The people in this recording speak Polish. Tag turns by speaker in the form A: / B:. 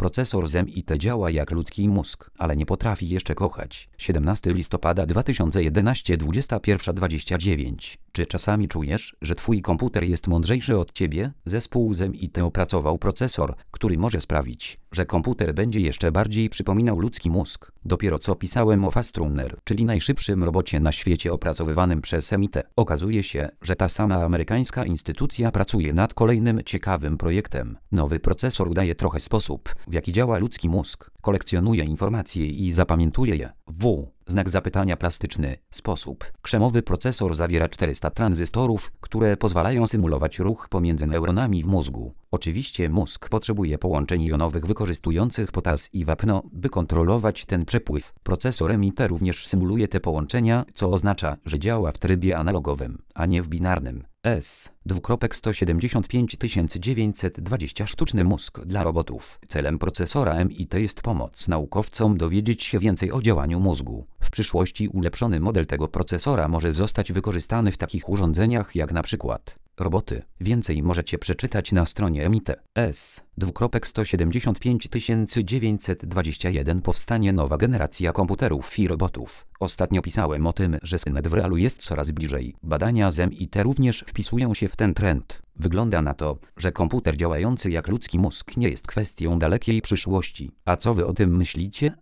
A: Procesor z MIT działa jak ludzki mózg, ale nie potrafi jeszcze kochać. 17 listopada 2011 21:29. Czy czasami czujesz, że twój komputer jest mądrzejszy od ciebie? Zespół z MIT opracował procesor, który może sprawić, że komputer będzie jeszcze bardziej przypominał ludzki mózg. Dopiero co pisałem o Fastrunner, czyli najszybszym robocie na świecie opracowywanym przez MIT. Okazuje się, że ta sama amerykańska instytucja pracuje nad kolejnym ciekawym projektem. Nowy procesor udaje trochę sposób, w jaki działa ludzki mózg. Kolekcjonuje informacje i zapamiętuje je. Znak zapytania plastyczny. Sposób. Krzemowy procesor zawiera 400 tranzystorów, które pozwalają symulować ruch pomiędzy neuronami w mózgu. Oczywiście mózg potrzebuje połączeń jonowych wykorzystujących potas i wapno, by kontrolować ten przepływ. Procesor MIT również symuluje te połączenia, co oznacza, że działa w trybie analogowym, a nie w binarnym. S.2.75920 Sztuczny mózg dla robotów. Celem procesora MIT jest pomoc naukowcom dowiedzieć się więcej o działaniu mózgu. W przyszłości ulepszony model tego procesora może zostać wykorzystany w takich urządzeniach jak na przykład roboty. Więcej możecie przeczytać na stronie MIT. S.2.75921 Powstanie nowa generacja komputerów i robotów. Ostatnio pisałem o tym, że Skynet w realu jest coraz bliżej. Badania z MIT również wpisują się w ten trend. Wygląda na to, że komputer działający jak ludzki mózg nie jest kwestią dalekiej przyszłości. A co wy o tym myślicie?